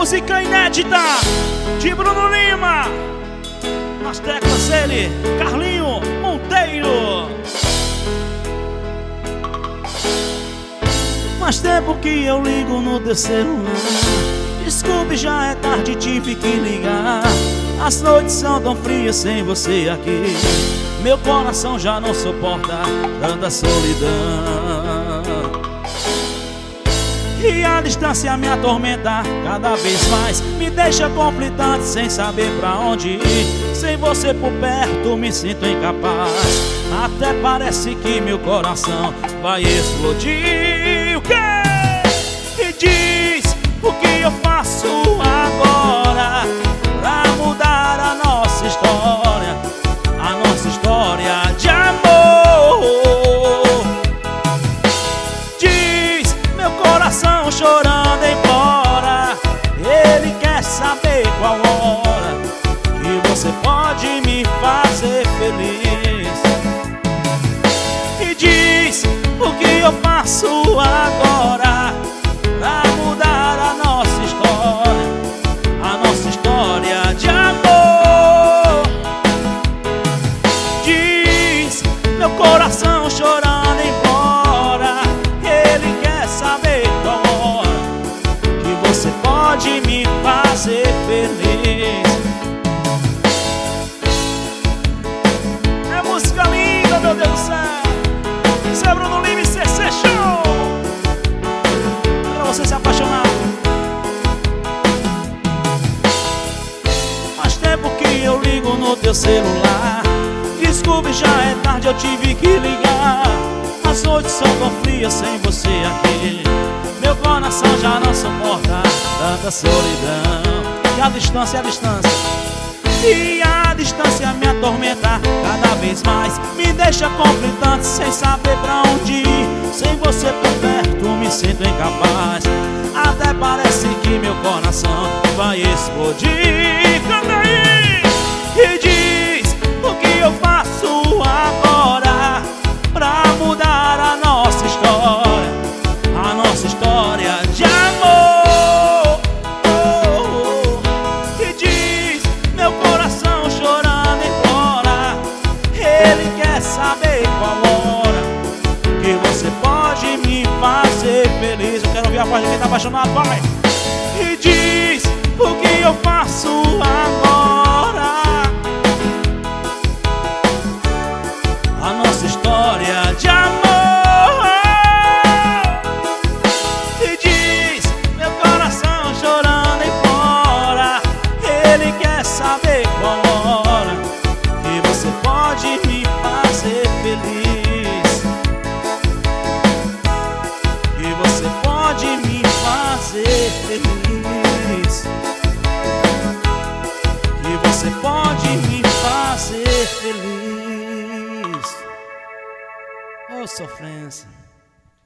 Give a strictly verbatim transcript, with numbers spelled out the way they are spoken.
Música inédita de Bruno Lima. Nas teclas ele, Carlinho Monteiro. Faz tempo que eu ligo no teu celular. Desculpe, já é tarde, tive que ligar. As noites são tão frias sem você aqui. Meu coração já não suporta tanta solidão. E a distância me atormenta cada vez mais. Me deixa conflitante sem saber pra onde ir. Sem você por perto me sinto incapaz. Até parece que meu coração vai explodir. O quê? E diz, o que eu faço agora pra mudar a nossa história? A nossa história de amor. Diz, meu coração chorando embora. Ele quer saber qual hora que você pode me fazer feliz. E diz, o que eu faço agora pra mudar a nossa história? A nossa história de amor. Diz, meu coração chorando embora. Ele quer saber qual hora que você pode me fazer feliz. É música linda, meu Deus do céu. Isso é Bruno Lima e C C Show. Pra você se apaixonar. Faz tempo que eu ligo no teu celular. Desculpe, já é tarde, eu tive que ligar. As noites são tão frias sem você aqui. Meu coração já não suporta tanta solidão. E a distância, a distância. E a distância me atormenta cada vez mais. Me deixa conflitante sem saber pra onde ir. Sem você por perto me sinto incapaz. Até parece que meu coração vai explodir. Canta aí! E diz, o que eu faço agora pra mudar a nossa história? A nossa história de amor. Oh, oh. E diz, meu coração chorando embora. Ele quer saber qual hora que você pode me fazer feliz. Eu quero ouvir a voz de quem tá apaixonado, vai! E diz, o que eu faço agora? A nossa história de amor. E diz, meu coração chorando embora. Ele quer saber qual hora que você pode me fazer feliz. Que você pode me fazer feliz. Que você pode me fazer feliz. Oh, sofrência.